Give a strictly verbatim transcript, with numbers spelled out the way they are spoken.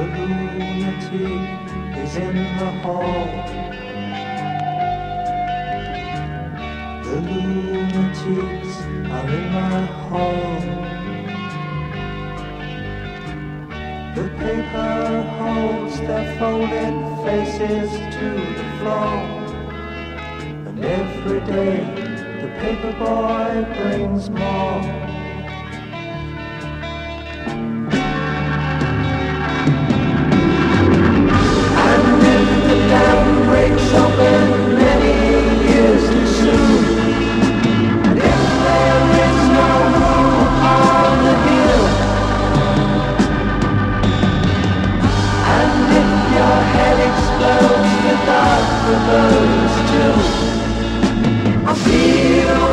lunatic is in the hall. The lunatics are in my hall. The paper holds their folded faces to the floor. And every day the paper boy brings more. Breaks open many years too soon. And if there is no room on the hill, and if your head explodes, the dark will burn too. I feel